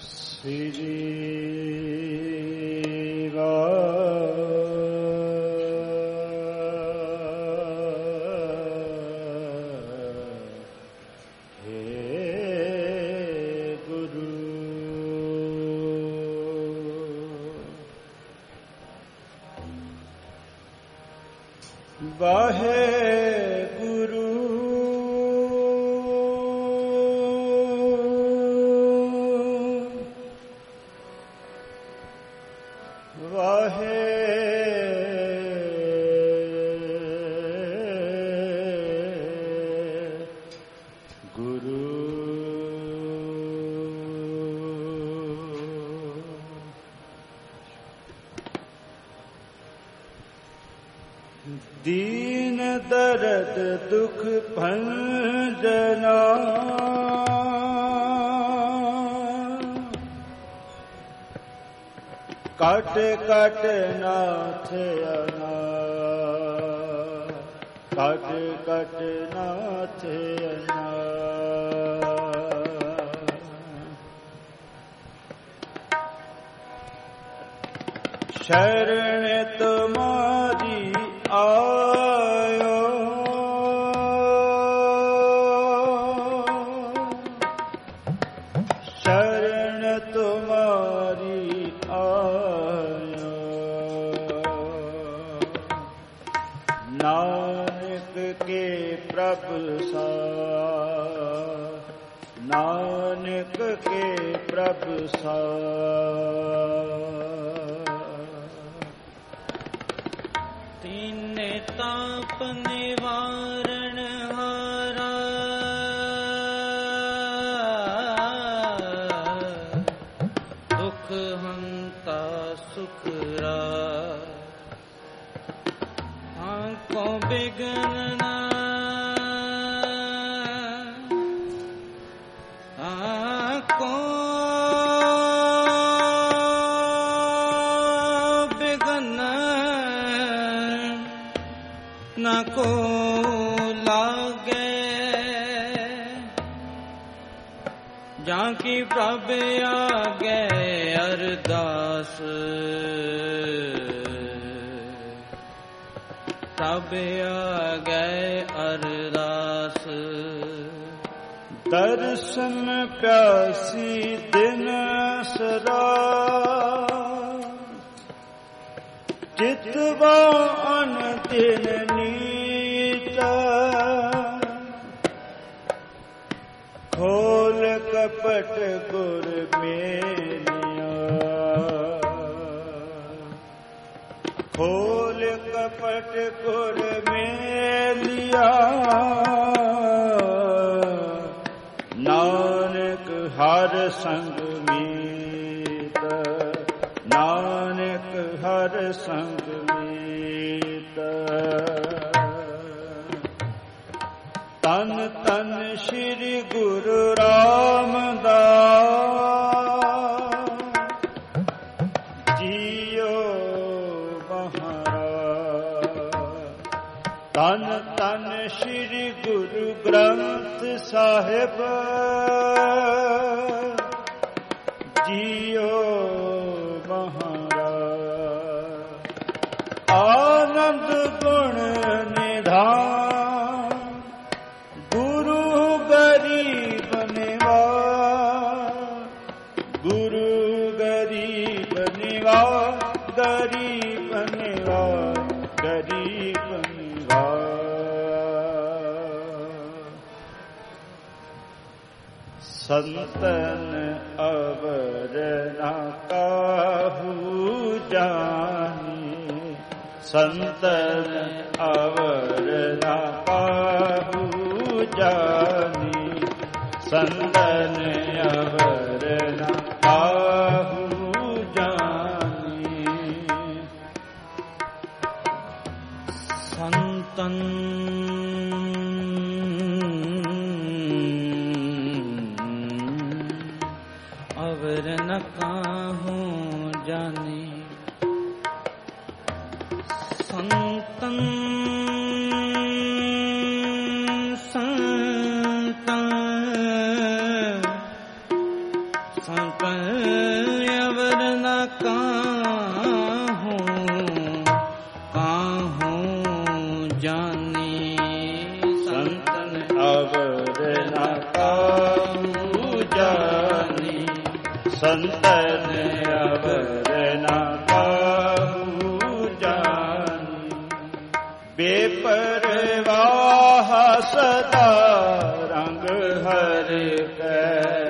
दीन दर्द दुख भंजना cut cut नाथ अना कट कट नाथ अना शरण तुम्हारी आयो शरण तुम्हारी आयो नानक के प्रभु सा नानक के प्रभु सा ताप निवारण हारा दुख हंता सुखरा आंखों बिगनना न को लागे जाकी प्रभ आगे अरदास प्रभ आगे अरदास दर्शन प्यासी दिन सरा चितवा अन दिन नीता खोल कपट गुर मेलिया खोल कपट गुर मेलिया नानक हर संग मीत नानक हर संग मीत तन तन श्री गुरु रामदास जियो महाराज तन तन श्री गुरु ग्रंथ साहिब जियो आनंद गुण निधान गुरु गरीब निवास गुरु गरीब निवास गरीब निवास गरीब निवास संतन अवर न काहू जानी संतन अवर न काहू जानी संतन अवर न काहू जानी संतन अवर न काहू जानी संतन संतन संतन अवर न काहूँ जानी। संतन अवर न काहू जानी, संतन अवर न काहू जानी। बेपरवाह सदा रंग हर कै,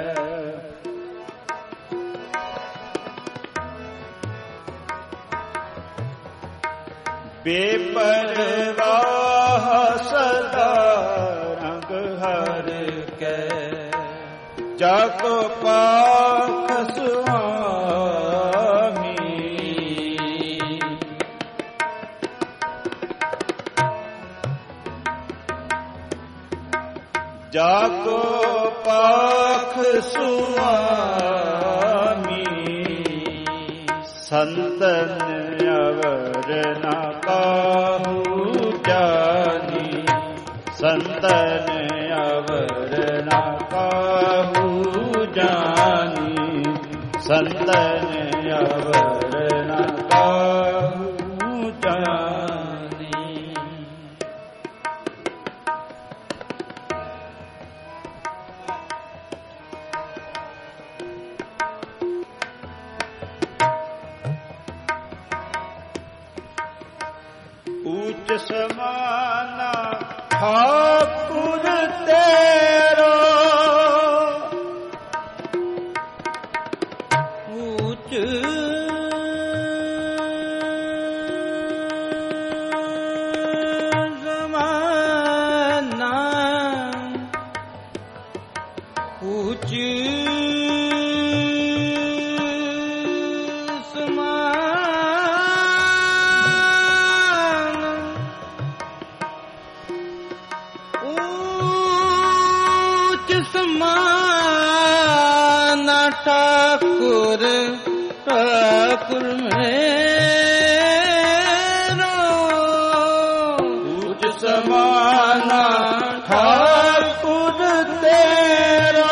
बेपरवाह सदा रंग हर कै। जाको पाख स्वामी, जाको पाख स्वामी। संतन अवर न काहू जानी, संतन अवर न काहू जानी, संतन अवर न काहू जानी। ऊंच समाना ठाकुर तेरो, ऊंच समाना ऊंच ठाकुर ठाकुर मेरो। ऊंच समाना ठाकुर तेरो,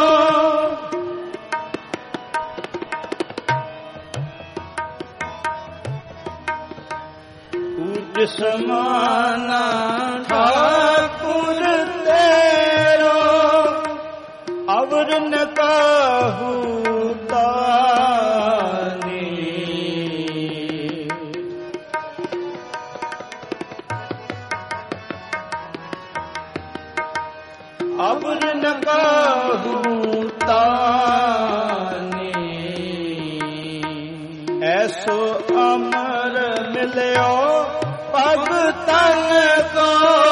ऊंच समाना ठाकुर तेरो। अवर न काहू तानी, अवर न काहू तानी। ऐसो अमर मिलियो भगतन को,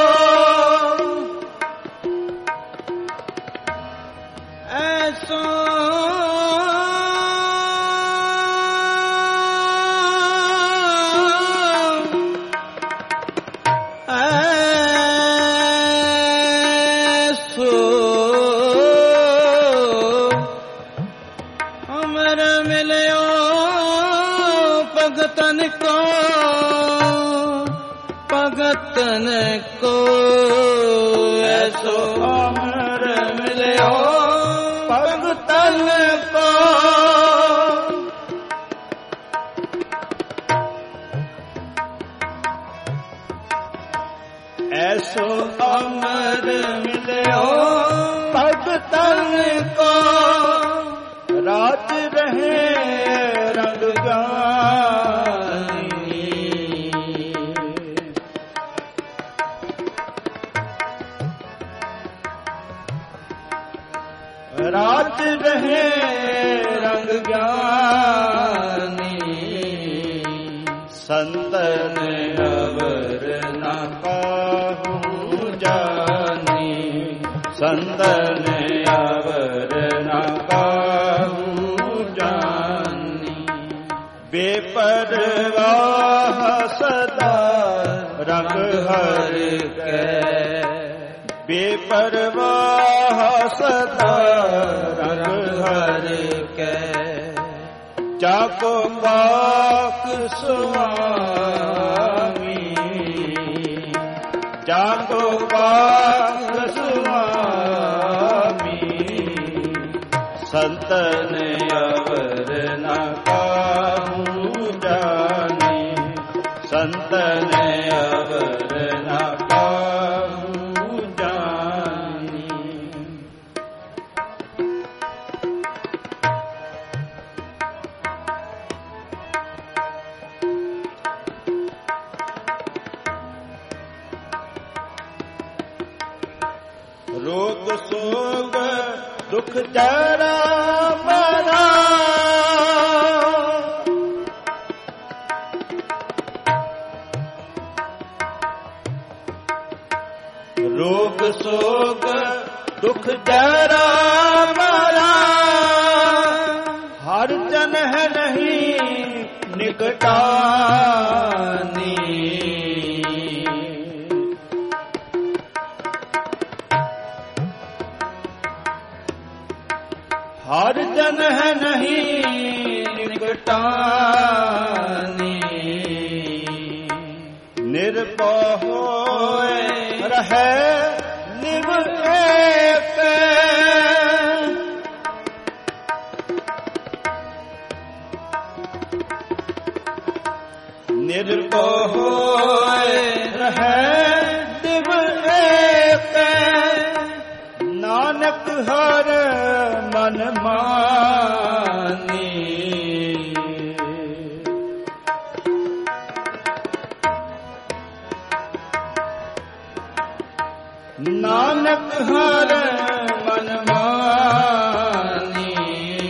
ऐसो अमर मिलियो भगतन को, भगतन को। ऐसो अमर मिलियो भगतन को, ऐसो अमर मिलियो भगतन को। राज रहे रंग गानी, राज रहे रंग ज्ञानी। संतन अवर न काहू जानी, संतन अवर न काहू जानी। बेपरवाह सदा रंग हर कै, बेपरवाह सदा रंग हर कै। जाको पाक स्वामी, जाको पाक स्वामी। संतन अवर न काहू जानी, संतन अवर न काहू जानी। रोग शोक दुख जरा मरा, रोग शोक दुख जरा मरा, हर जन है नहीं निकटानी। हर जन है नहीं निकटानी, निर्भय होए रहे निव एक, निर्भय होए रहे निव एक, नानक हर मन मानी। नानक हर मन मानी,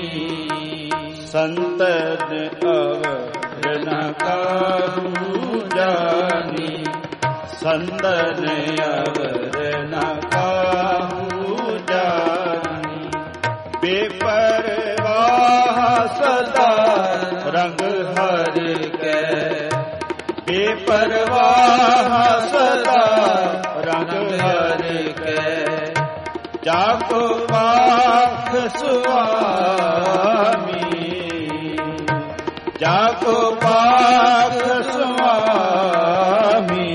संतन अवर न काहू जानी, संतन अवर न काहू जानी। बेपरवाह सदा रंग हर के, बेपरवाह सदा रंग हर के, जाको पाख स्वामी, जाको पाख स्वामी।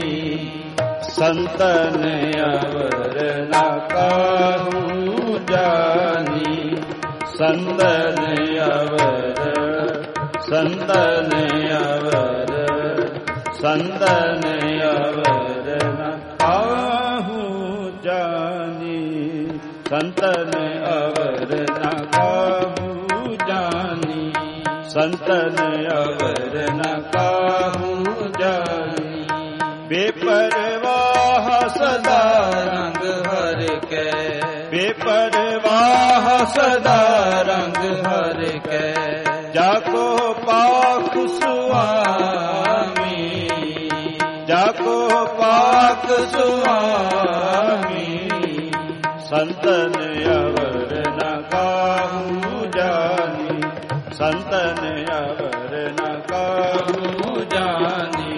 संतन अवर न काहू जानी, संतन अवर, संतन अवर, संतन अवर न काहू जानी, संतन अवर न काहू जानी, संतन अवर न काहू जानी। बेपरवाह सदा रंग हर के, बेपरवाह सदा रंग हर के, जाको पाख स्वामी, जाको पाख स्वामी। संतन अवर न काहू जानी, संतन अवर न काहू जानी।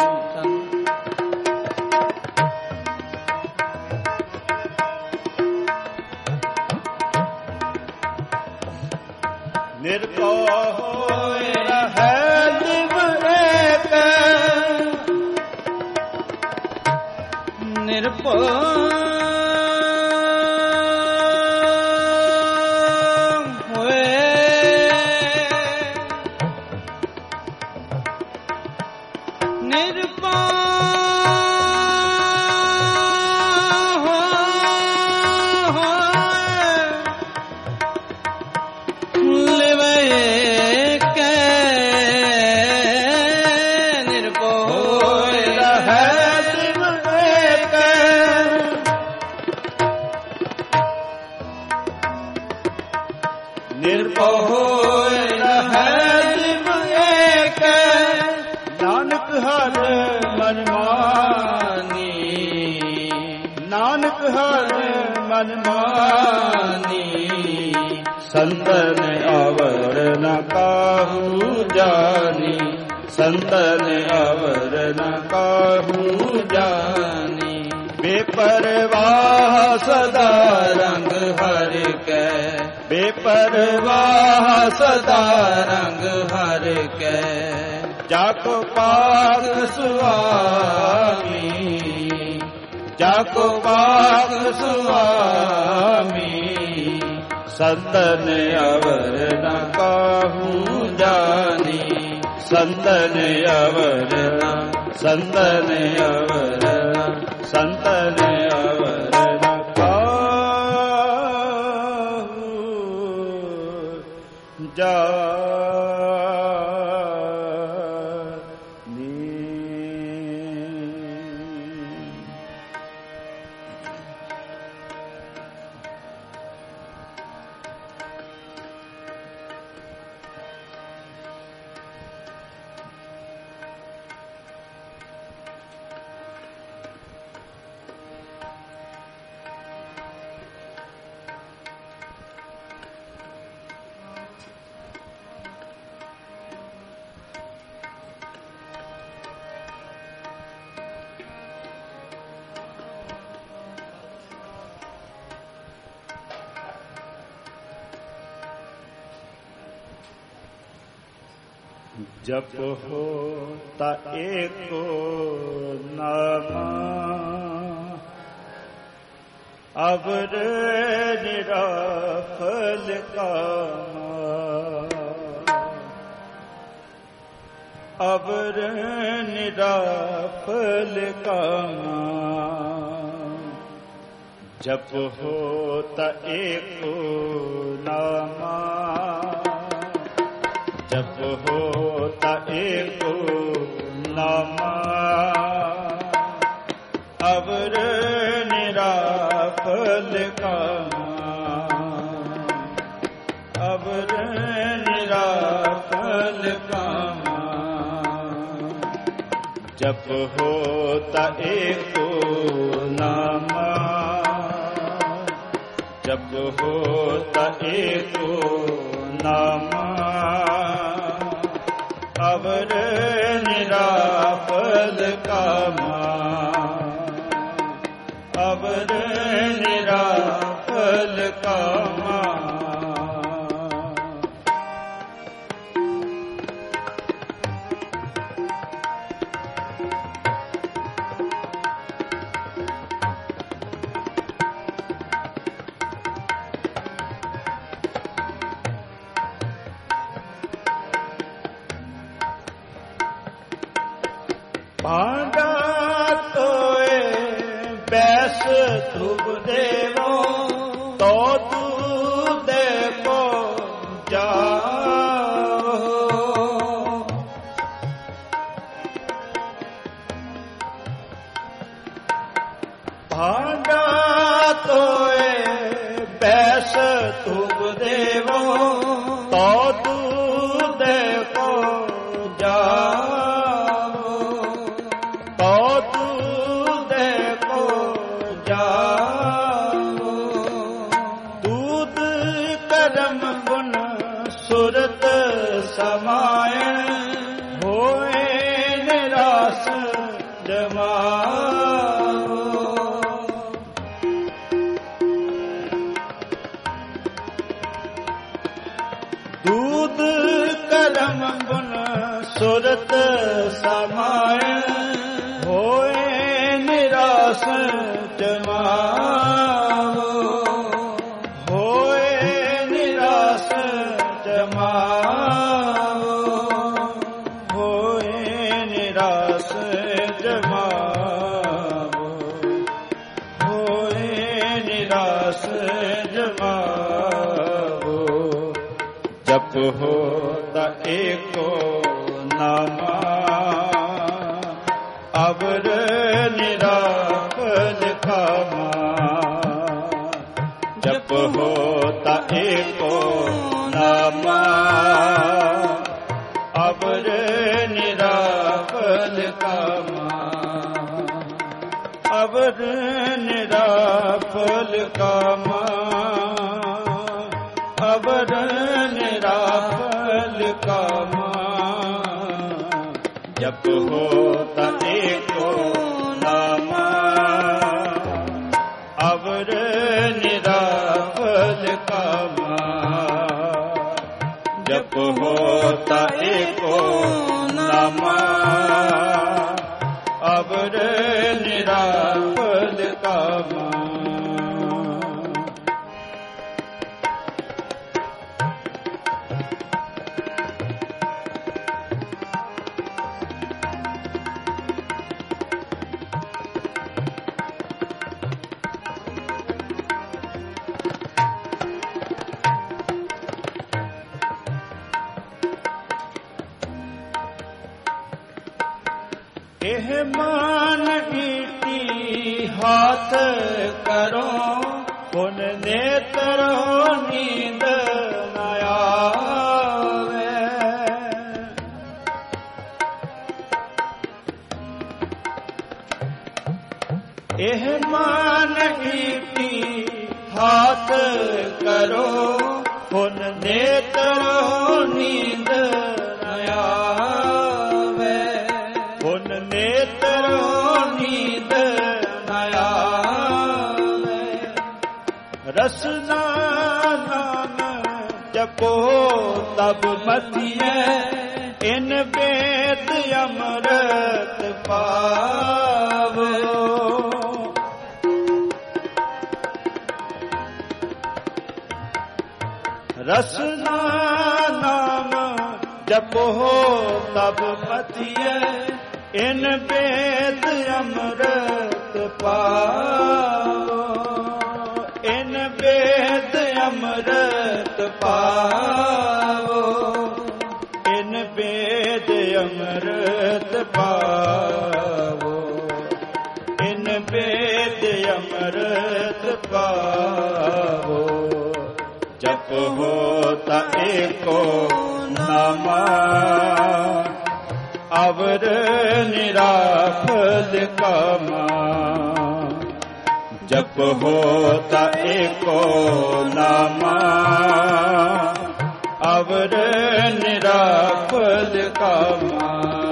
निर्भय होए रहे निव एक, निर्भय होए नानक हर मन मानी। संतन अवर न काहू जानी, संतन अवर न काहू जानी। बेपरवाह सदा रंग हर के, बेपरवाह सदा रंग हर के। जाको पाक स्वामी, जाको पाक स्वामी। संतन अवर न कहूँ जानी, संतन अवर न, संतन अवर न, संतन अवर न कहूँ जानी। जप होता एको नामा, अवर निराफल कामा, अवर निराफल कामा। जप होता एको नामा, जप होता एको नामा, अवर निराफल कामा, अवर निराफल कामा। जप होता एको नामा, जप होता एको नामा, अवर निराफल कामा, अवर निराफल कामा। भांडा तोए बैस धुप देवो, तो दूध को जाओ। भांडा तोए बैस धुप देवो, तो दूध को जाओ। सुरत समाए होए निराश जमाओ। दूध करम गुण सुरत समाए होए निराश जमाओ, होए निराश जमाओ, होए निराश जमाओ, होए निराश जमाओ। जप होता एको नामा, अवर निराफल कामा। जप होता एको नामा, अवर निराफल कामा, अवर निराफल कामा, अवर निराफल कामा। जप होता एको नामा, अवर निराफल कामा। जप होता एको नामा, अवर निराफल कामा। ਇਹ ਮਨ ਈਟੀ ਹਾਥ ਕਰੋ, ਹੁਣ ਨੇਤਰੋ ਨੀਂਦ ਨ ਆਵੇ। ਇਹ ਮਨ ਈਟੀ ਹਾਥ ਕਰੋ, ਹੁਣ ਨੇਤਰੋ ਨੀਂਦ ਨ ਆਵੇ। ਹੁਣ ਨੇਤਰੋ ਨੀਂਦ ਨ ਆਵੇ। ਰਸਨਾ ਨਾਮ ਜਪੋ ਤਬ ਮਤੀਐ, ਇਨ ਬੇਦ ਅੰਮ੍ਰਿਤ ਪਾਵੋ। ਰਸਨਾ ਨਾਮ ਜਪੋ ਤਬ ਮਤੀਐ, ਇਨ ਬੇਦ ਅੰਮ੍ਰਿਤ ਪਾਵੋ। ਇਨ ਬੇਦ ਅੰਮ੍ਰਿਤ ਪਾਵੋ। ਇਨ ਬੇਦ ਅੰਮ੍ਰਿਤ ਪਾਵੋ। ਇਨ ਬੇਦ ਅੰਮ੍ਰਿਤ ਪਾਵੋ। ਜਪੋ ਤਾ ਏਕੋ ਨਾਮਾ, ਅਵਰ ਨਿਰਾਫਲ ਕਾਮਾ। ਜਪੋ ਤਾ ਏਕੋ ਨਾਮਾ, ਅਵਰ ਨਿਰਾਫਲ ਕਾਮਾ।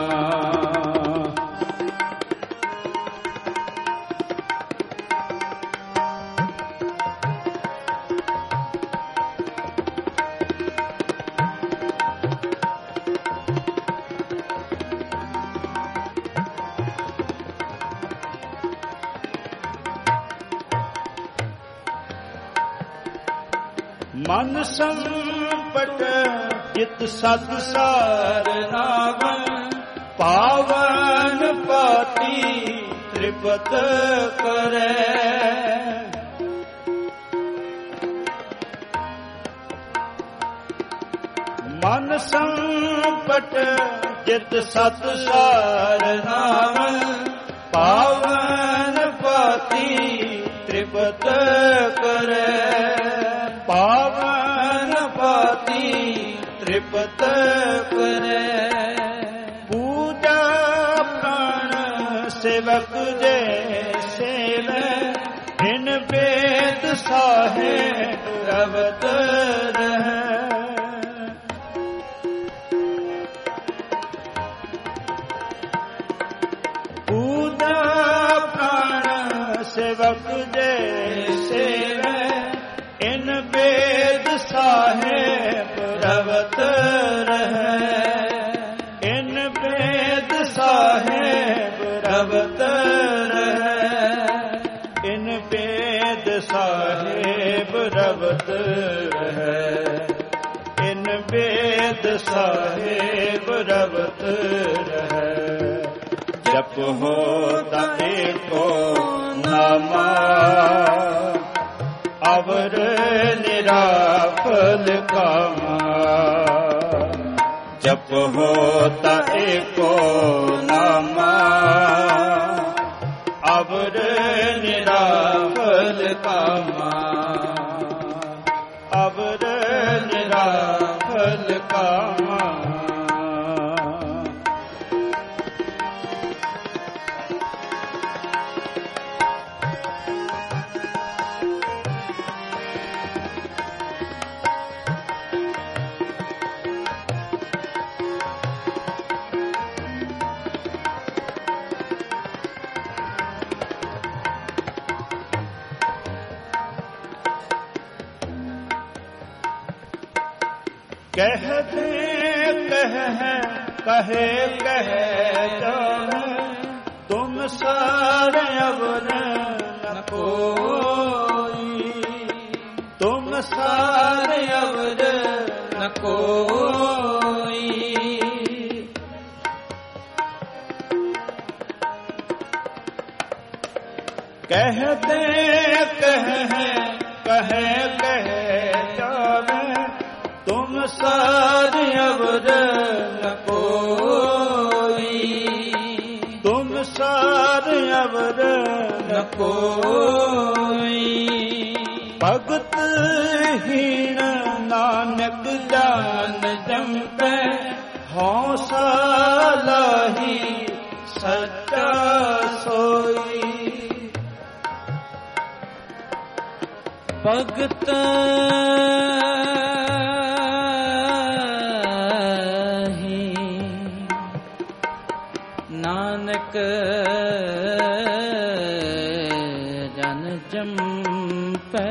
ਮਨ ਸੰਪਟ ਜਿਤ ਸਤ ਸਾਰ ਨਾਵਨ, ਪਾਵਨ ਪਾਤੀ ਤ੍ਰਿਪਤ ਕਰੈ। ਮਨ ਸੰਪਟ ਜਿਤ ਸਤ ਸਾਰ ਨਾਵਨ, ਪਾਵਨ ਪਾਤੀ ਤ੍ਰਿਪਤ ਕਰੈ। ਪਾਵਨ ਪਾਤੀ ਤ੍ਰਿਪਤ ਕਰੈ। ਪੂਜਾ ਪ੍ਰਾਣ ਸੇਵਕ ਜੇ ਸੇਵੈ, ਇਨ ਬੇਦ ਸਾਹਿਬ ਰਵਤ ਰਹੈ। ਪੂਜਾ ਪ੍ਰਾਣ ਸੇਵਕ ਜੇ ਸੇਵੈ, ਇਨ ਬੇਦ ਸਾਹਿਬ ਰਵਤ ਰਹੈ। ਇਨ ਬੇਦ ਸਾਹਿਬ ਰਵਤ ਰਹੈ। ਇਨ ਬੇਦ ਸਾਹਿਬ ਰਵਤ ਰਹੈ। ਇਨ ਬੇਦ ਸਾਹਿਬ ਰਵਤ ਰਹੈ। ਜਪੋ ਤਾ ਏਕੋ ਨਾਮਾ, ਅਵਰ ਨਿਰਾਫਲ ਕਾਮਾ। ਜਪੋ ਤਾ ਏਕੋ ਨਾਮਾ, ਅਵਰ ਨਿਰਾਫਲ ਕਾਮਾ। ਅਵਰ ਨਿਰਾਫਲ ਕਾਮਾ। कहते कहे जान, तुम सारे अवर न कोई। तुम सारे अवर न कोई। कहते कहे जावे, तुम सारे अवर न कोई। तुम ਅਵਰ ਨ ਕੋਈ। ਭਗਤ ਹੀਣ ਨਾਨਕ ਜਾਨ ਜੰਪੈ, ਹੌਸਲਾ ਹੀ ਸੱਚਾ ਸੋਈ। ਭਗਤ ਹੀ ਨਾਨਕ ਜਨ ਜੰਪੈ,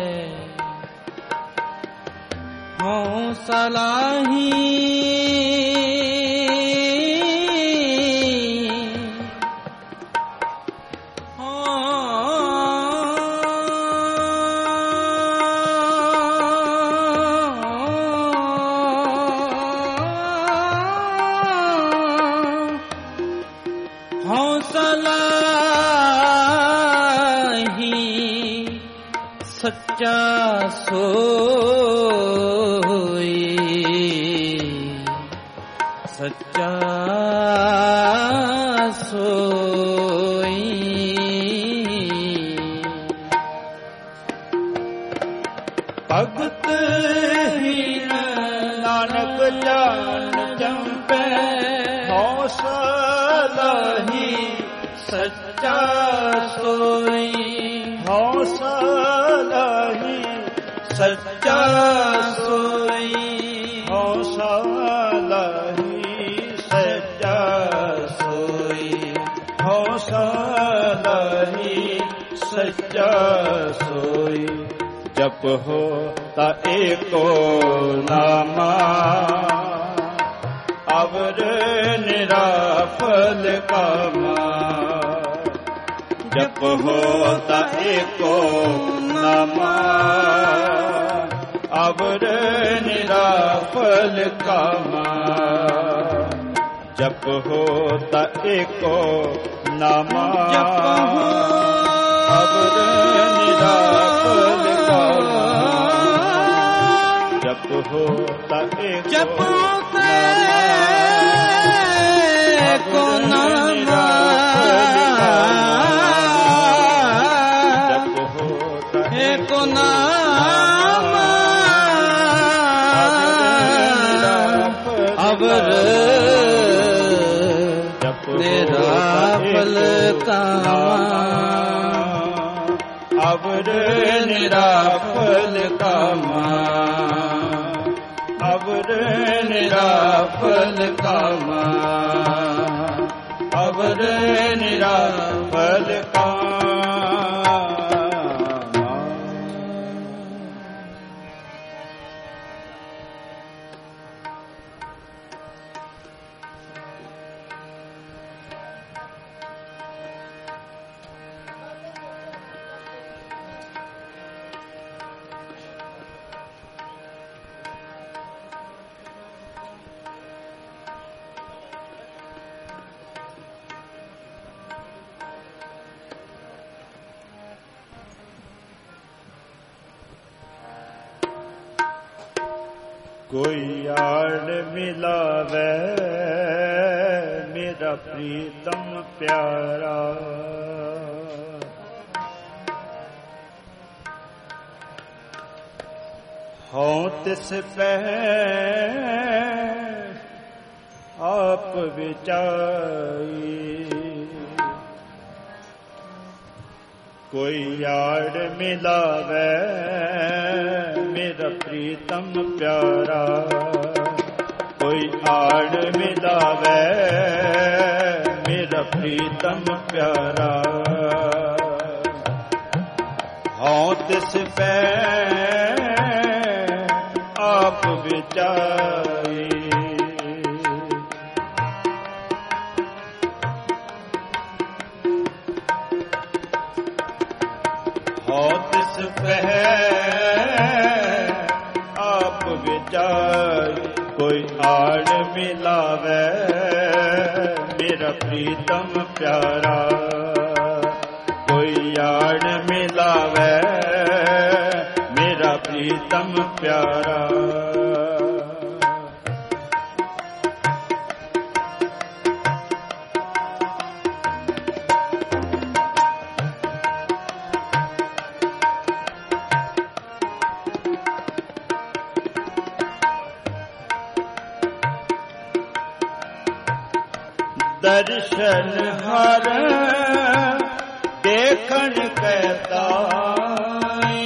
ਹੌਸਲਾ ਹੀ ਸੱਚਾ ਸੋਈ। ਸੱਚਾ ਸੋਈ। ਭਗਤ ਹੀਣ ਨਾਨਕ ਜਾਨ ਜੰਪੈ, ਹੌਸਲਾ ਹੀ ਸੱਚਾ ਸੋਈ। ਹੌਸਲਾ ਹੀ ਸੱਚਾ ਸੋਈ। ਹੌਸਲਾ ਹੀ ਸੱਚਾ ਸੋਈ। ਹੌਸਲਾ ਹੀ ਸੱਚਾ ਸੋਈ। ਜਪ ਹੋ ਤਾ ਏਕੋ ਨਾਮਾ, ਅਵਰ ਨਿਰਾਫਲ ਕਾਮਾ। ਜਪ ਹੋ ਤਾ ਏਕੋ ਨਾਮਾ, ਅਵਰ ਨਿਰਾਫਲ ਕਾਮਾ। ਜਪ ਹੋ ਤਾ ਏਕੋ ਨਾਮਾ, ਅਵਰ ਨਿਰਾਫਲ ਕਾਮਾ। ਜਪ ਹੋ ਤਾ ਏਕੋ ਨਾਮਾ, ਏਕੋ ਨਾਮ ਅਵਰ ਨਿਰਾਫਲ ਕਾਮਾ। ਅਵਰ ਨਿਰਾਫਲ ਕਾਮਾ। ਅਵਰ ਨਿਰਾਫਲ ਕਾਮਾ। ਅਵਰ ਨਿਰਾਫਲ ਕਾਮਾ। ਕੋਈ ਆੜ ਮਿਲਾਵੇ ਮੇਰਾ ਪ੍ਰੀਤਮ ਪਿਆਰਾ, ਹਉ ਤਿਸ ਪੈ ਆਪ ਵਿਚਾਈ। ਕੋਈ ਆੜ ਮਿਲਾਵੇ ਮੇਰਾ ਪ੍ਰੀਤਮ ਪਿਆਰਾ, ਕੋਈ ਆੜ ਮਿਲਾਵੇ ਮੇਰਾ ਪ੍ਰੀਤਮ ਪਿਆਰਾ। ਹਉ ਤਿਸ ਪੈ ਆਪ ਵਿਚਾਈ। ਹਉ ਤਿਸ ਪੈ ਆਪ ਵਿਚਾਈ। ਕੋਈ ਆੜ ਮਿਲਾਵੇ ਮੇਰਾ ਪ੍ਰੀਤਮ ਪਿਆਰਾ, ਕੋਈ ਆੜ ਮਿਲਾਵੇ ਮੇਰਾ ਪ੍ਰੀਤਮ ਪਿਆਰਾ। ਦਰਸ਼ਨ ਹਰ ਦੇਖਣ ਕੈ ਤਾਈ।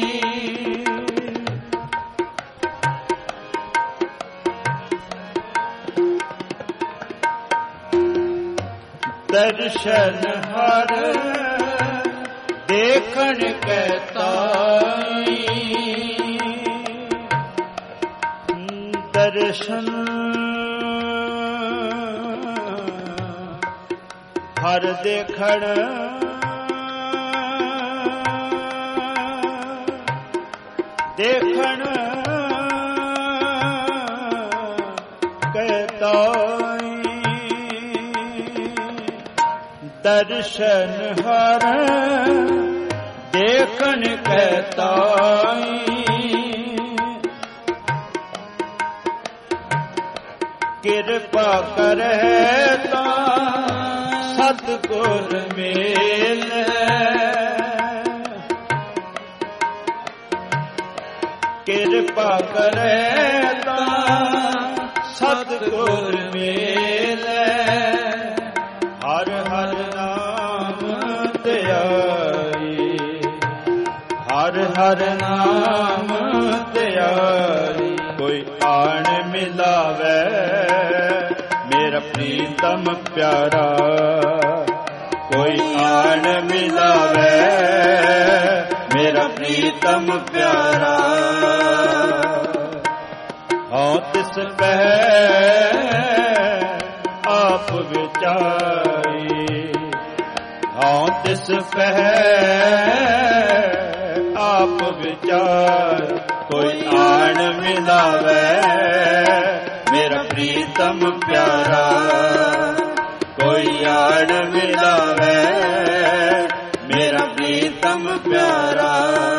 ਦਰਸ਼ਨ ਹਰ ਦੇਖਣ ਕੈ ਤਾਈ। ਦਰਸ਼ਨ ਹਰ ਦੇਖਣ ਦੇਖਣ ਕੈ ਤਾਈ। ਦਰਸ਼ਨ ਹਰ ਦੇਖਣ ਕੈ ਤਾਈ। ਕਿਰਪਾ ਕਰੈ ਤਾਂ ਸਤਿਗੁਰ ਮੇਲੈ। ਕਿਰਪਾ ਕਰੈ ਤਾਂ ਸਤਿਗੁਰ ਮੇਲੈ। ਹਰ ਹਰ ਨਾਮ ਧਿਆਈ। ਹਰ ਹਰ ਨਾਮ ਧਿਆਈ। ਕੋਈ ਆਣ ਮਿਲਾਵੇ ਮੇਰਾ ਪ੍ਰੀਤਮ ਪਿਆਰਾ। ਕੋਈ ਆਣ ਮਿਲਾਵੇ ਮੇਰਾ ਪ੍ਰੀਤਮ ਪਿਆਰਾ। ਹਉ ਤਿਸ ਪਹਿ ਆਪ ਵਿਚਾਰੀ। ਹਉ ਤਿਸ ਪਹਿ ਆਪ ਵਿਚਾਰ। ਕੋਈ ਆਣ ਮਿਲਾਵੇ ਮੇਰਾ ਪ੍ਰੀਤਮ ਪਿਆਰਾ। ਕੋਈ ਆਣ ਮਿਲਾਵੇ ਮੇਰਾ ਪ੍ਰੀਤਮ ਪਿਆਰਾ।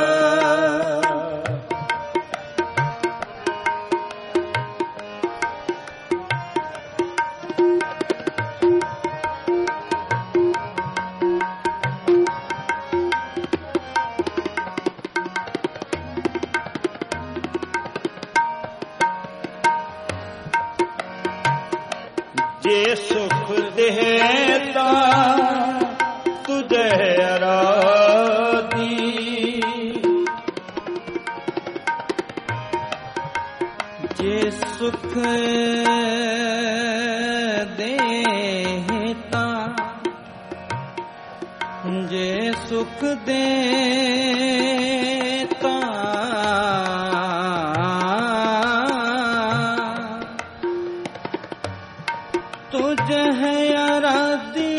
ਜੇ ਸੁਖ ਦੇਤਾ ਤੁਝੇ ਅਰਾਧੀ। ਜੇ ਸੁਖ ਦੇਤਾ ਜੇ ਸੁਖ ਦੇਤਾ ਤੁਝ ਹੈ ਅਰਾਧੀ।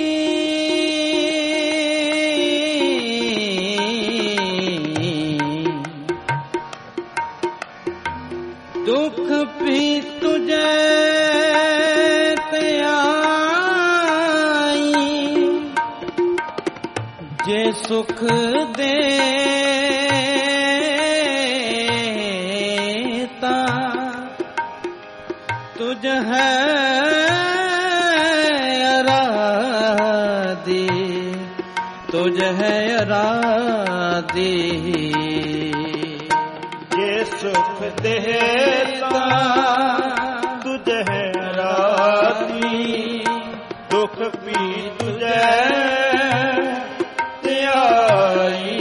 ਦੁਖ ਵੀ ਤੁਝੇ ਤੇ ਆਈ। ਜੇ ਸੁਖ ਦੇਤਾ ਤੁਝ ਹੈ ਤੁਝ ਹੈ ਅਰਾਧੀ। ਜੇ ਸੁਖ ਦੇਤਾ ਤੁਝ ਹੈ ਅਰਾਧੀ। ਦੁਖ ਵੀ ਤੁਝੇ ਤੇ ਆਈ।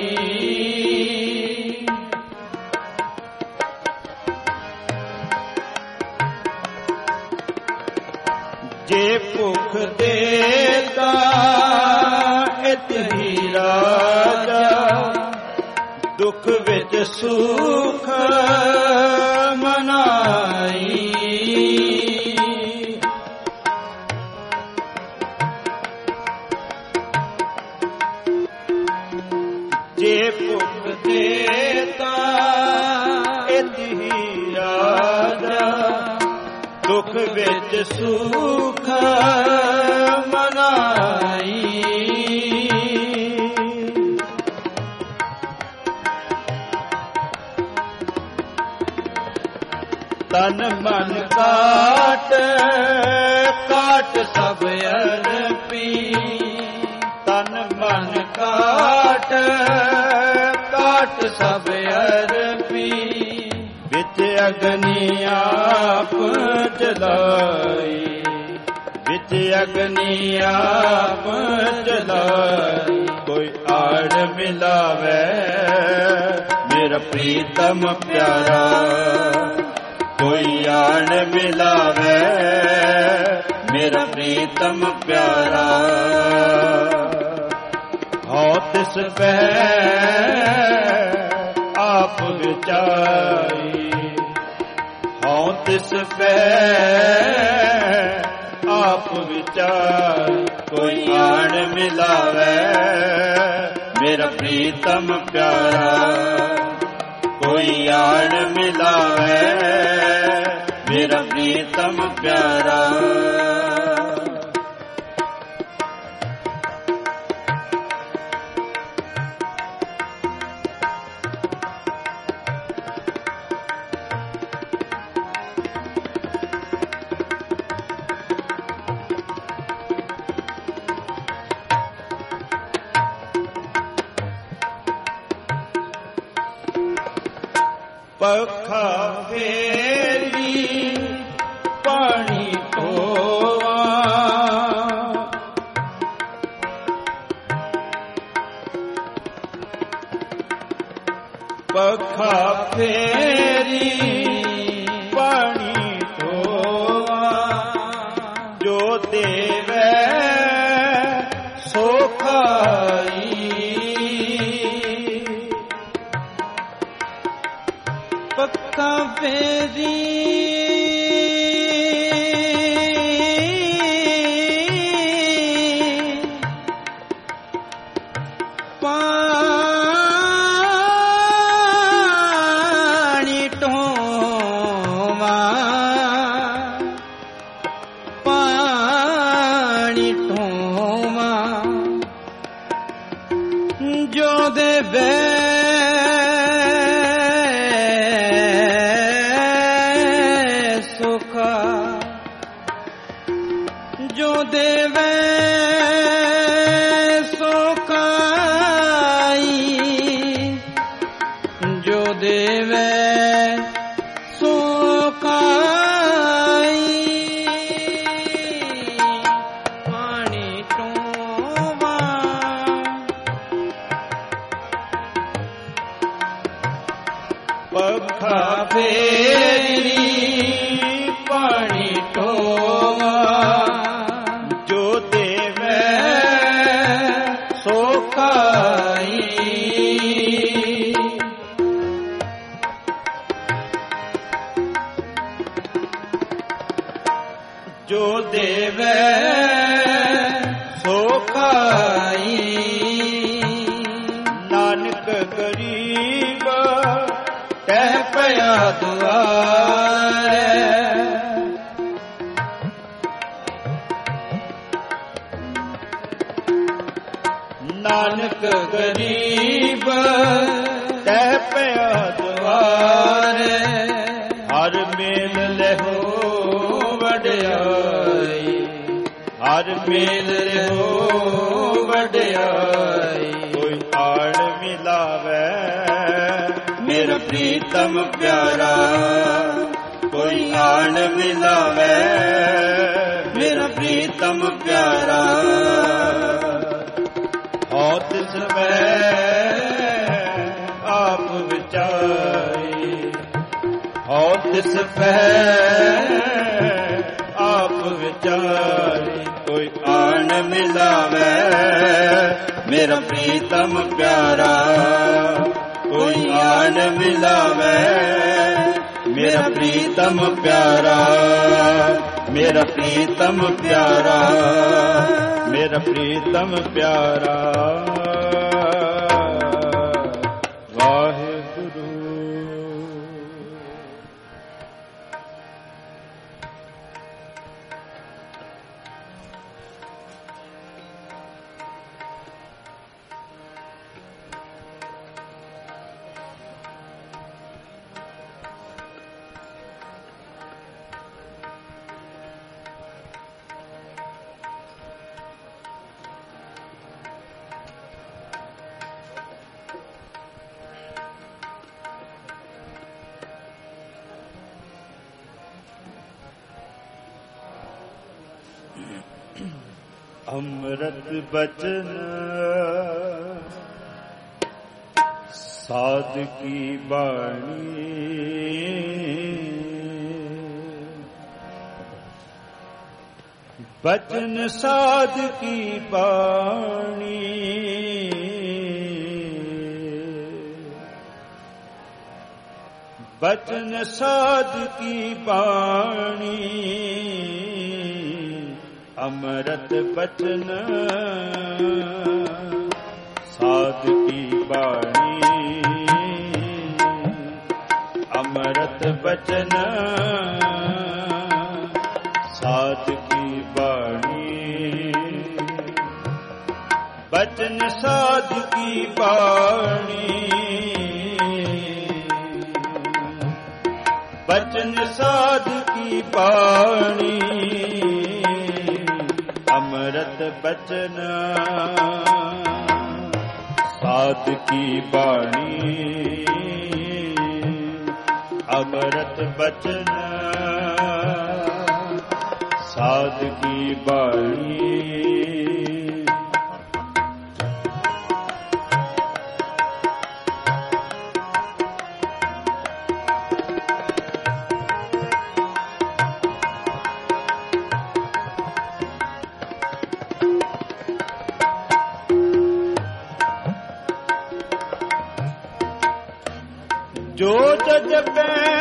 ਜੇ ਭੁਖ ਦੇਤਾ ਇਤ ਹੀ ਰਾਜਾ। ਦੁਖ ਵਿੱਚ ਸੁਖ ਮਨਾਈ। ਜੇ ਭੁਖ ਦੇਤਾ ਇਤ ਹੀ ਰਾਜਾ। ਦੁਖ ਵਿੱਚ ਸੁਖ ਮਨਾਈ। ਤਨ ਮਨ ਕਾਟ ਕਾਟ ਸਭ ਅਰਪੀ। ਤਨ ਮਨ ਕਾਟ ਕਾਟ ਸਭ ਅਰਪੀ। ਵਿੱਚ ਅਗਨੀ ਆਪ ਜਲਾਈ। ਵਿੱਚ ਅਗਨੀ ਆਪ ਜਲਾਈ, ਕੋਈ ਆੜ ਮਿਲਾਵੇ ਮੇਰਾ ਪ੍ਰੀਤਮ ਪਿਆਰਾ, ਕੋਈ ਆੜ ਮਿਲਾਵੇ ਮੇਰਾ ਪ੍ਰੀਤਮ ਪਿਆਰਾ। ਹਉ ਤਿਸ ਪੈ ਆਪ ਵਿਚਾਈ, ਹਉ ਤਿਸ ਪੈ ਆਪ ਵਿਚਾਰ, ਕੋਈ ਆਣ ਮਿਲਾਵੇ ਮੇਰਾ ਪ੍ਰੀਤਮ ਪਿਆਰਾ, ਕੋਈ ਆਣ ਮਿਲਾਵੇ ਮੇਰਾ ਪ੍ਰੀਤਮ ਪਿਆਰਾ। ਪੱਖਾ ਫੇਰੀ ਪਾਣੀ ਧੋਵਾ, ਪੱਖਾ ਫੇਰੀ ਪਾਣੀ ਧੋਵਾ, ਜੋ ਦੇਵੇ ਸੋ ਖਾਈ, ਪੱਖਾ ਫੇਰੀ ਪਾਣੀ ਢੋਵਾ, ਪਾਣੀ ਢੋਵਾ, ਜੋ ਦੇਵੇ ਜੋ ਦੇਵੇ ਸੋ ਖਾਈ, ਜੋ ਦੇਵੇ ਸੋ ਖਾਈ, ਪਾਣੀ ਢੋਵਾ, ਪੱਖਾ ਫੇਰੀ ਪਾਣੀ ਢੋਵਾ, ਜੋ ਦੇਵੇ ਸੋ ਖਾਈ, ਜੋ ਦੇਵੇ ਸੋ ਖਾਈ। ਨਾਨਕ ਗਰੀਬ ਕਹਿ ਪਿਆ ਦੁਆਰੇ, ਨਾਨਕ ਗਰੀਬ ਕਹਿ ਪਿਆ ਦੁਆਰੇ, ਹਰ ਮੇਲ ਲਹੋ ਵਡਿਆਈ, ਹਰ ਮੇਲ ਲਹੋ ਵਡਿਆਈ, ਕੋਈ ਆੜ ਮਿਲਾਵੇ ਮੇਰਾ ਪ੍ਰੀਤਮ ਪਿਆਰਾ, ਕੋਈ ਆੜ ਮਿਲਾਵੇ ਮੇਰਾ ਪ੍ਰੀਤਮ ਪਿਆਰਾ। ਹਉ ਤਿਸ ਪੈ ਆਪ ਵਿਚਾਈ, ਹਉ ਤਿਸ ਪੈ ਆਪ ਵਿਚਾਈ, ਕੋਈ ਆਣ ਮਿਲਾਵੇ ਮੇਰਾ ਪ੍ਰੀਤਮ ਪਿਆਰਾ, ਕੋਈ ਆਣ ਮਿਲਾਵੇ ਮੇਰਾ ਪ੍ਰੀਤਮ ਪਿਆਰਾ, ਮੇਰਾ ਪ੍ਰੀਤਮ ਪਿਆਰਾ, ਮੇਰਾ ਪ੍ਰੀਤਮ ਪਿਆਰਾ। ਵਾਹਿਗੁਰੂ। ਅੰਮ੍ਰਿਤ ਬਚਨ ਸਾਧ ਕੀ ਬਾਣੀ, ਬਚਨ ਸਾਧ ਕੀ ਬਾਣੀ, ਬਚਨ ਸਾਧ ਕੀ ਬਾਣੀ, ਅੰਮ੍ਰਿਤ ਬਚਨ ਸਾਧ ਕੀ ਬਾਣੀ, ਅੰਮ੍ਰਿਤ ਬਚਨ ਸਾਧ ਕੀ ਬਾਣੀ, ਬਚਨ ਸਾਧ ਕੀ ਬਾਣੀ, ਬਚਨ ਸਾਧ ਕੀ ਬਾਣੀ, ਅੰਮ੍ਰਿਤ ਬਚਨ ਸਾਧ ਕੀ ਬਾਣੀ, ਅੰਮ੍ਰਿਤ ਬਚਨ ਸਾਧ ਕੀ ਬਾਣੀ। ਜੋ ਜਪੈ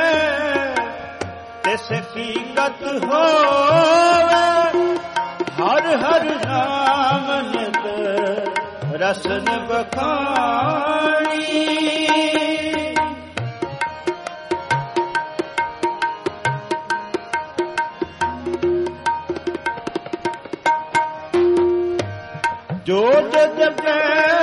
ਤਿਸ ਕੀ ਗਤ ਹੋਵੇ, ਹਰ ਹਰ ਨਾਮ ਨਿਤ ਰਸਨ ਬਖਾਣੀ, ਜੋ ਜਪੈ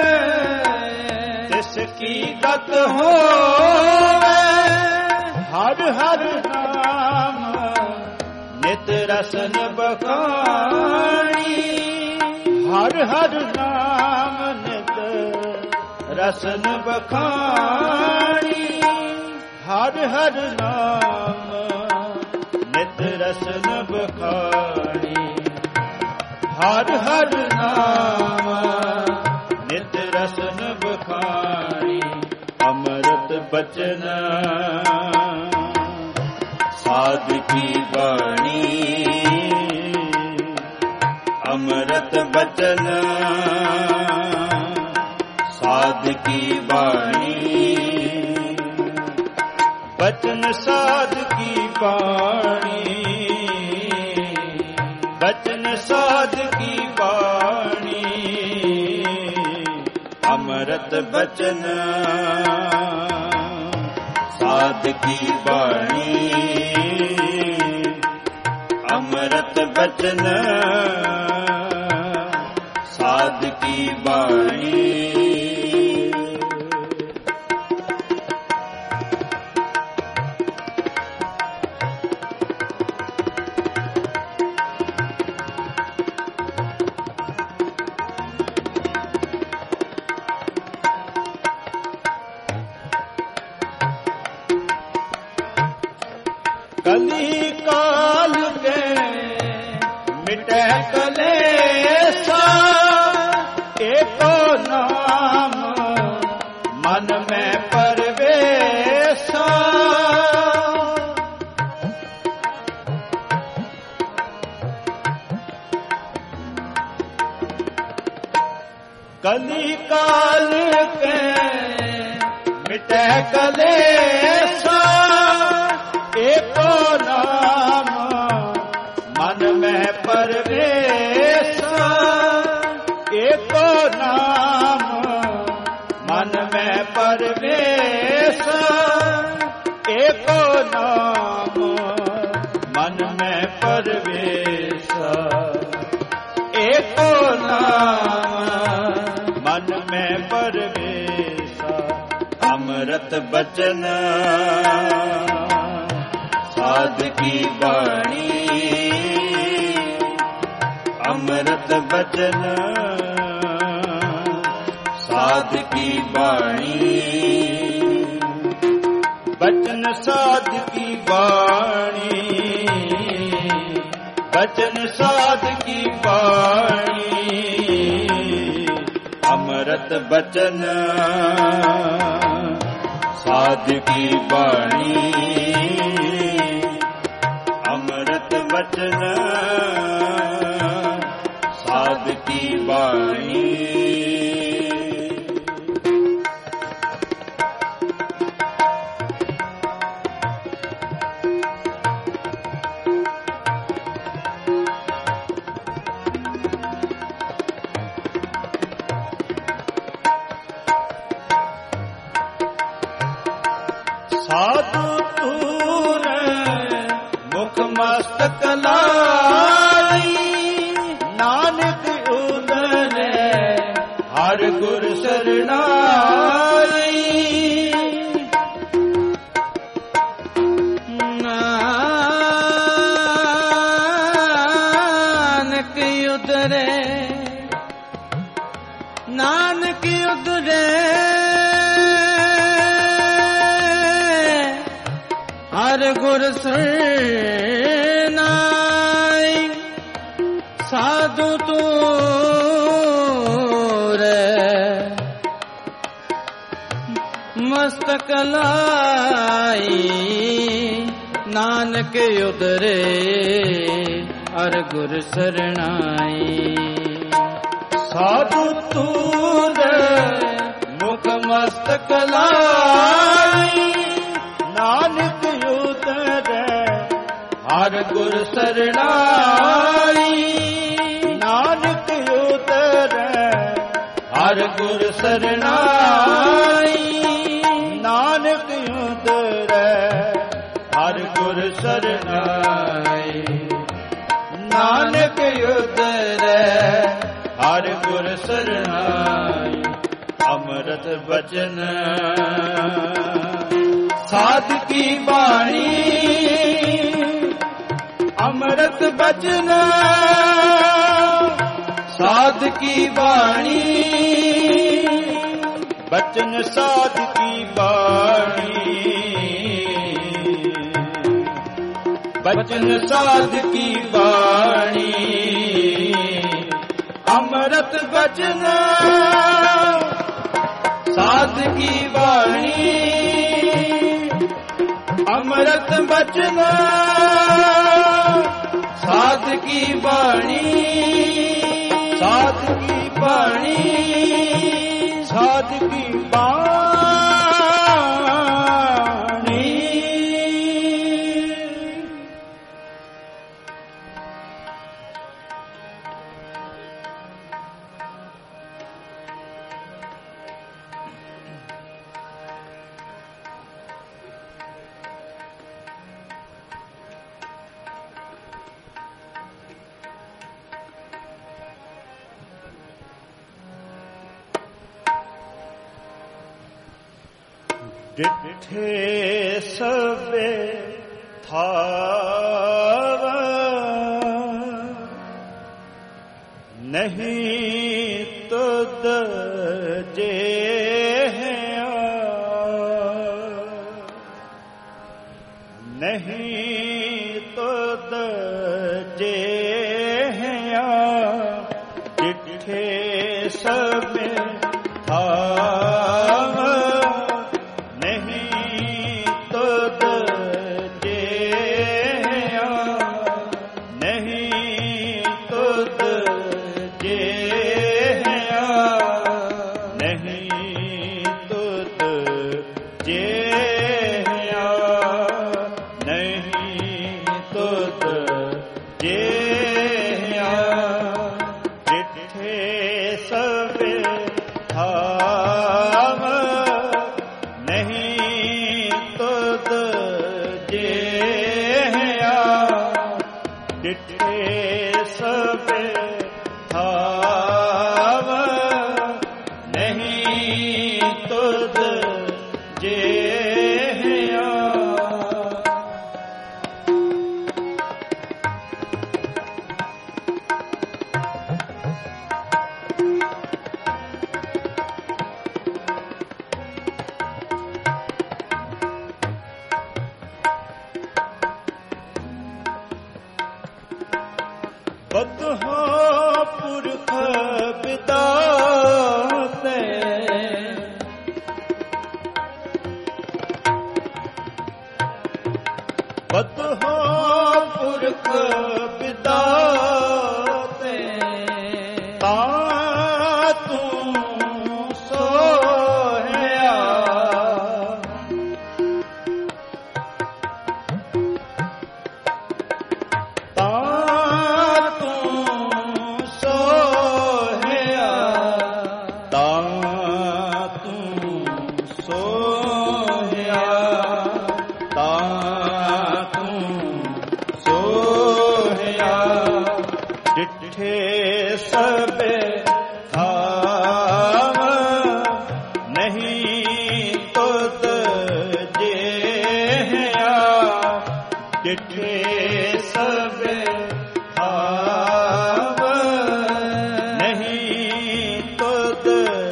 ਤਿਸ ਕੀ ਗਤ ਹੋਵੇ, ਹਰ ਹਰ ਨਾਮ ਨਿਤ ਰਸਨ ਬਖਾਣੀ, ਹਰ ਹਰ ਨਾਮ ਨਿਤ ਰਸਨ ਬਖਾਣੀ, ਹਰ ਹਰ ਨਾਮ ਨਿਤ ਰਸਨ ਬਖਾਣੀ, ਹਰ ਹਰ ਨਾਮ ਨਿਤ ਰਸਨ ਬਖਾਣੀ, ਅੰਮ੍ਰਿਤ ਬਚਨ ਸਾਧ ਕੀ ਬਾਣੀ, ਅੰਮ੍ਰਿਤ ਬਚਨ ਸਾਧ ਕੀ ਬਾਣੀ, ਬਚਨ ਸਾਧ ਕੀ ਬਾਣੀ, ਬਚਨ ਸਾਧ ਕੀ ਬਾਣੀ, ਅੰਮ੍ਰਿਤ ਬਚਨ ਸਾਧ ਕੀ ਬਾਣੀ, ਅੰਮ੍ਰਿਤ ਬਚਨ ਸਾਧ ਕੀ ਬਾਣੀ। ਕਲੀ ਕਾਲ ਕੇ ਮਿਟੈ ਕਲੇਸਾ, ਏਕੋ ਨਾਮ ਮਨ ਮੈਂ ਪਰਵੇਸਾ, ਕਲੀ ਕਾਲ ਕੇ ਮਿਟੈ ਕਲੇਸਾ, ਏਕੋ ਨਾਮ ਮਨ ਮੈਂ ਪਰਵੇਸਾ, ਏਕੋ ਨਾਮ ਮਨ ਮੈਂ ਪਰਵੇਸਾ, ਏਕੋ ਨਾਮ ਮਨ ਮੈਂ ਪਰਵੇਸਾ, ਏਕੋ ਨਾਮ ਮਨ ਮੈਂ ਪਰਵੇਸਾ, ਅੰਮ੍ਰਿਤ ਬਚਨ ਸਾਧ ਕੀ ਬਾਣੀ, ਅੰਮ੍ਰਿਤ ਬਚਨ ਸਾਧ ਕੀ ਬਾਣੀ, ਬਚਨ ਸਾਧ ਕੀ ਬਾਣੀ, ਬਚਨ ਸਾਧ ਕੀ ਅੰਮ੍ਰਿਤ ਬਚਨ ਸਾਧ ਕੀ ਬਾਣੀ, ਅੰਮ੍ਰਿਤ ਬਚਨ ਸਾਧ ਕੀ ਬਾਣੀ। ਸਾਧੂ ਤੂਰ ਮੁਖ ਮਸਤਕ ਲਾਈ, ਨਾਨਕ ਉਦਰੈ ਹਰ ਗੁਰ ਸਰਣਾਈ। ਨਾਨਕ ਉਦਰੈ, ਨਾਨਕ ਉਦਰੈ ਹਰ ਗੁਰ ਸਰਣਾਈ। ਸਾਧੂ ਤੂਰੈ ਮਸਤਕ ਲਾਈ, ਨਾਨਕ ਉਦਰੇ ਹਰ ਗੁਰ ਸਰਣਾਈ। ਸਾਧੂ ਤੂਰੈ ਮੁਖ ਮਸਤਕ ਲਾਈ, ਨਾਨਕ ਹਰ ਗੁਰ ਸਰਣਾਈ। ਨਾਨਕ ਉਤਰੈ ਹਰ ਗੁਰ ਸਰਣਾਈ, ਨਾਨਕ ਉਤਰੈ ਹਰ ਗੁਰ ਸਰਣਾਈ। ਨਾਨਕ ਉਤਰੈ ਹਰ ਗੁਰ ਸਰਣਾਈ। ਅੰਮ੍ਰਿਤ ਬਚਨ ਸਾਧ ਕੀ ਬਾਣੀ, ਅੰਮ੍ਰਿਤ ਬਚਨ ਸਾਧ ਕੀ ਬਾਣੀ। ਬਚਨ ਸਾਧ ਕੀ ਬਾਣੀ, ਬਚਨ ਸਾਧ ਕੀ ਬਾਣੀ। ਅੰਮ੍ਰਿਤ ਬਚਨ ਸਾਧ ਕੀ ਬਾਣੀ, ਅੰਮ੍ਰਿਤ ਬਚਨ ਸਾਧ ਕੀ ਬਾਣੀ। ਸਾਧ ਕੀ ਬਾਣੀ, ਸਾਧ ਕੀ ਬਾਣੀ। ਡਿਠੇ ਸਭੇ ਥਾਵ ਨਹੀਂ ਤੁਧ ਜਿਹਿਆ, ਨਹੀਂ ਤੁਧ ਜਿਹਿਆ। ਡਿਠੇ ਸਭੇ ਥਾਵ ਨਹੀਂ ਤੁਧ ਜਿਹਿਆ, ਨਹੀਂ ਤੁਧ ਜਿਹਿਆ, ਨਹੀਂ ਤੁਧ ਜਿਹਿਆ, ਨਹੀਂ ਤੁਧ ਜਿਹਿਆ। ਡਿਠੇ ਸਭੇ ਥਾਵ ਨਹੀਂ ਤੁਧ ਜਿਹਿਆ, ਡਿਠੇ ਸਭੇ ਥਾਵ ਨਹੀਂ ਤੁਧ ਜਿਹਿਆ। ਬਦਹਾ ਪੁਰਖ ਵਿਦਾਤੇ ਸਤ ਹੋ ਪੁਰਖ ਵਿਦਾਤੇ ਤਾਂ ਤੂੰ ਸੋਹਿਆ ਤਾਂ ਤੂੰ ਸੋਹਿਆ ਤਾਂ ਤੂੰ ਸੋਹਿਆ ਤਾਂ ਤੂੰ ਸੋਹਿਆ ਡਿਠੇ ਸਭੇ ਥਾਮ ਨਹੀਂ ਤੁਧ ਜੇਹਿਆ ਡਿਠੇ ਸਭੇ ਥਾਮ ਨਹੀਂ ਤੁਧ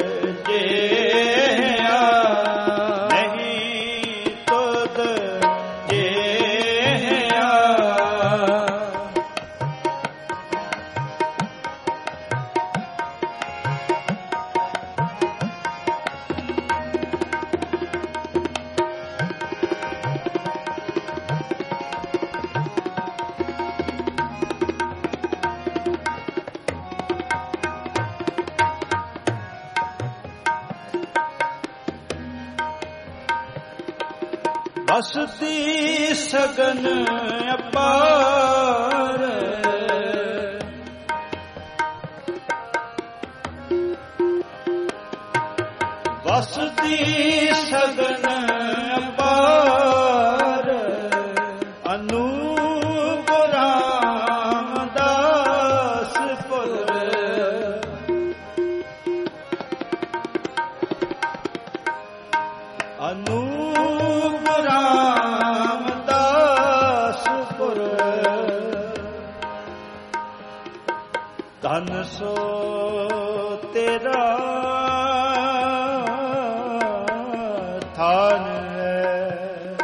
ਜੇਹਿਆ ਨਹੀਂ ਤੁਧ ਜੇਹਿਆ ਬਸਤੀ ਸਗਨ ਅਪਾਰ ਬਸਤੀ ਸਗਨ ਅਪਾਰ ਅਨੂਪ ਰਾਮਦਾਸ ਪੁਰ ਅਨੂਪ ਰਾਮਦਾਸ ਪੁਰ ਧਨ ਸੋ ਤੇਰਾ ਥਾਨ ਹੈ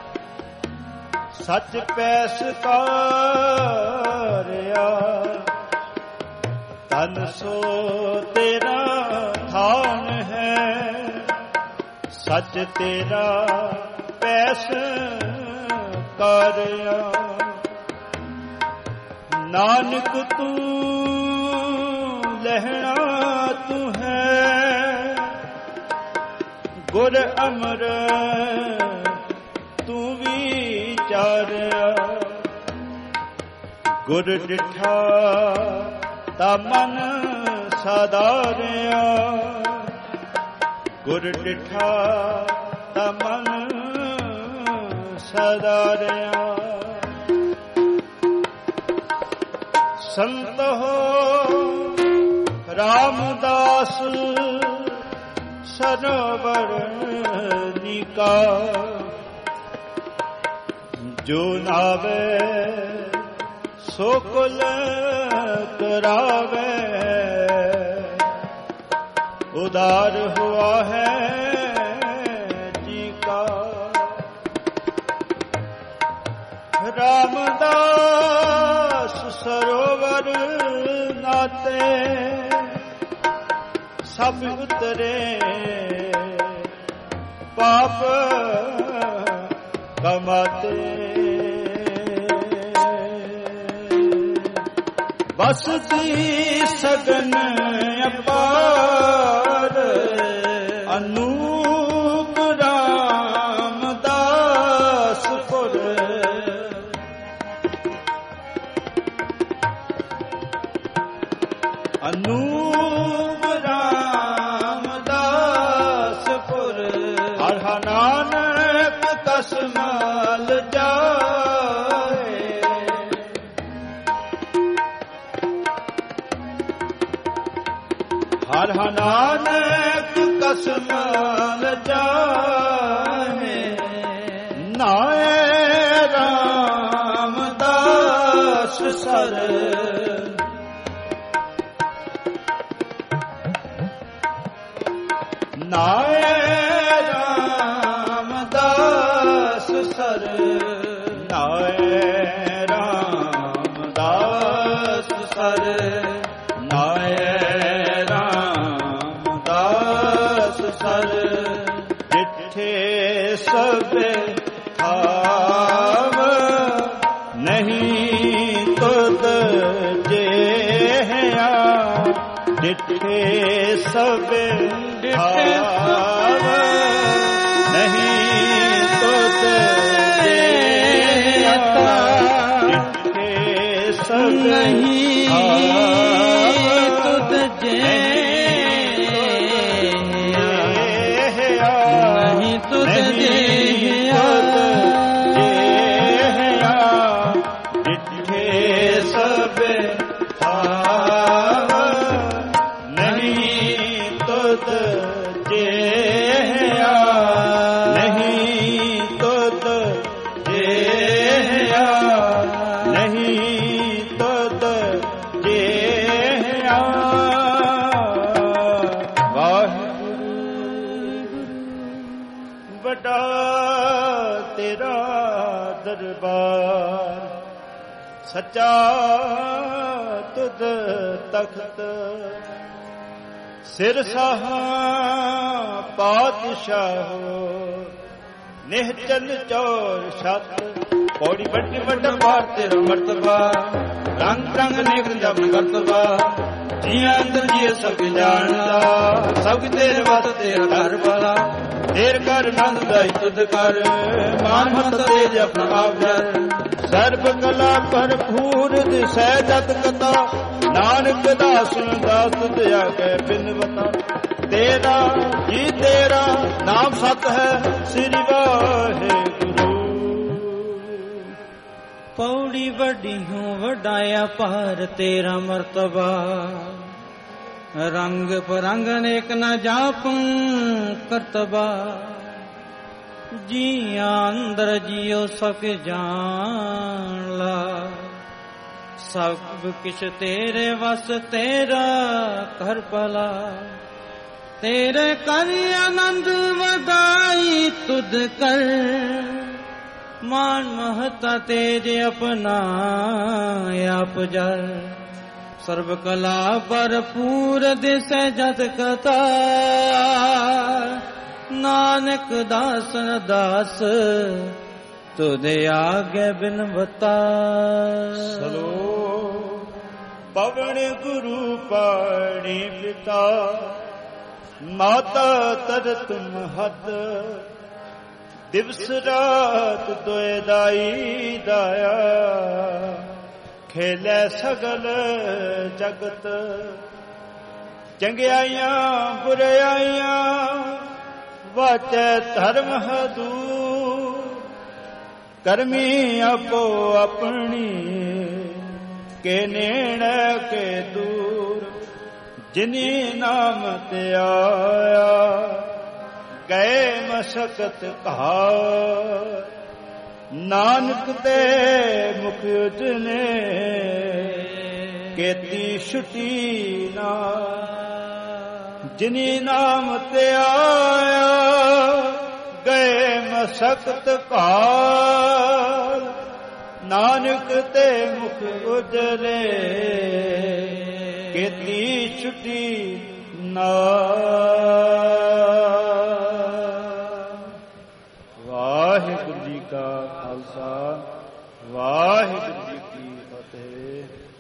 ਸੱਚ ਪੈਸ ਕਾਰਿਆ ਧਨ ਸੋ ਤੇਰਾ ਥਾਨ ਹੈ ਸੱਚ ਤੇਰਾ ਪੈਸ ਕਾਰਿਆ ਨਾਨਕ ਤੂੰ ਲਹਿਣਾ ਤੂੰ ਹੈ ਗੁਰ ਅਮਰ ਤੂੰ ਵਿਚਾਰਿਆ ਗੁਰ ਡਿਠਾ ਤਾ ਮਨ ਸਾਧਾਰਿਆ ਗੁਰ ਡਿਠਾ ਤਾ ਮਨ ਸਾਧਾਰਿਆ ਸੰਤ ਹੋ ਰਾਮਦਾਸ ਸਰਵਰ ਨਿਕਾ ਜੋ ਨਾਵੇ ਸੋ ਕੁਲ ਕਰਾਵੇ ਉਦਾਰ ਹੁਆ ਹੈ ਜੀ ਕਾ ਰਾਮਦਾਸ ਸਰੋਵਰ ਨਾਤੇ ਸਭ ਉਤਰੇ ਪਾਪ ਕਮਾਤੇ ਬਸਤੀ ਸਗਨ ਅਪਾਰ ਅਨੂਪ ਰਾਮਦਾਸ ਪੁਰ ਅਨੂਪ ਰਾਮਦਾਸ ਪੁਰ ਹਰ ਨਾਨਕ ਕਸਮਲ ਜਾਏ ਹਰ ਨਾਨਕ ਕਸਮਲ ਜਾਏ ਨਾਏ ਰਾਮਦਾਸ ਸਰ ਨਾਏ ਰਾਮਦਾਸ ਸਰ ਨਾਏ ਰਾਮਦਾਸ ਸਰ ਨਾਏ ਰਾਮਦਾਸ ਸਰ ਜਿੱਥੇ ਸਭੇ ਥਾਵ ਨਹੀਂ ਤੁਧ ਜਿਹਾ ਡਿਠੇ ਸਭੇ ਭਾਵ ਨਹੀਂ ਤੁਧ ਜਿਹਾ ਡਿਠੇ ਸਭੇ ਤੁਧ ਜਿਹਾ ਨਹੀਂ ਤੁਧ ਜਿਹਾ ਸੱਚਾ ਤੁਧ ਤਖਤ ਸਿਰ ਸਾਹਾ ਪਾਤਸ਼ਾਹੋ ਨਿਹਚਲ ਚੌਰ ਛਤ ਪੌੜੀ ਵੱਡੀ ਵੱਡਾ ਬਾਰ ਤੇਰਾ ਮਰਤਬਾ ਰੰਗ ਰੰਗ ਨੇਕ ਜਬ ਕਰਤਬਾ ਜੀਆਂ ਅੰਦਰ ਜੀਏ ਸਭ ਜਾਣਦਾ ਸਭ ਤੇਰੇ ਵਸ ਤੇਰਾ ਘਰ ਵਾਲਾ ਤੇਰ ਕਰ ਨੰਦ ਦਾਈ ਤੁਧ ਕਰ ਮਾਨ ਮਤ ਤੇਜ ਆਪਣਾ ਆਪ ਜਰ ਸਰਬ ਕਲਾ ਭਰਪੂਰ ਦਿਸੈ ਜਤ ਕਤਾ ਨਾਨਕ ਦਾਸ ਦਾਸ ਤੁਧ ਆਗੇ ਬਿਨਵਤਾ ਤੇਰਾ ਜੀ ਤੇਰਾ ਨਾਮ ਸਤ ਹੈ ਸ੍ਰੀ ਵਾਹਿਗੁਰੂ ਪੌੜੀ ਵੱਡੀ ਹੂੰ ਵਡਾਇਆ ਭਾਰ ਤੇਰਾ ਮਰਤਬਾ ਰੰਗ ਪਰੰਗ ਨੇਕ ਨ ਜਾਪੂੰ ਕਰਤਬਾ ਜੀਆਂ ਅੰਦਰ ਜੀਉ ਸਭ ਜਾਣ ਲਾ ਸਭ ਕਿਛ ਤੇਰੇ ਵਸ ਤੇਰਾ ਘਰ ਭਲਾ ਤੇਰੇ ਕਰ ਆਨੰਦ ਵਧਾਈ ਤੁਧ ਕਰ ਮਾਨ ਮਹਤਾ ਤੇਰੇ ਆਪਣਾ ਆਪ ਜਰ ਸਰਬ ਕਲਾ ਭਰਪੂਰ ਦਿਸੈ ਜਤ ਕਥਾ ਨਾਨਕ ਦਾਸਨ ਦਾਸ ਤੁਧ ਆਗੇ ਬਿਨਵਤਾ ਸਲੋ ਪਵਨ ਗੁਰੂ ਪਾਣੀ ਪਿਤਾ ਮਾਤਾ ਤਰ ਤੁਮ ਹੱਦ ਦਿਵਸ ਰਾਤ ਦੋਇ ਦਾਈ ਦਾਇਆ ਖੇਲੇ ਸਗਲ ਜਗਤ ਚੰਗਿਆਈਆਂ ਬੁਰਾਈਆਂ ਵਾਚੈ ਧਰਮ ਹਦੂਰ ਕਰਮੀ ਆਪੋ ਆਪਣੀ ਕੇ ਨੇੜ ਕੇ ਦੂਰ ਜਿਨੀ ਨਾਮ ਤੇ ਆਇਆ ਗਏ ਮਸਕਤ ਘਾਰ ਨਾਨਕ ਦੇ ਮੁਖ ਉਜਨੇ ਕੀਤੀ ਛੁਟੀ ਨਾ ਜਿਨੀ ਨਾਮ ਤੇ ਆਇਆ ਗਏ ਮਸਕਤ ਘਾਰ ਨਾਨਕ ਤੇ ਮੁਖ ਉਜਲੇ ਕੀਤੀ ਛੁਟੀ ਨਾ ਵਾਹਿਗੁਰੂ ਜੀ ਕਾ ਖਾਲਸਾ ਵਾਹਿਗੁਰੂ ਜੀ ਕੀ ਫਤਿਹ।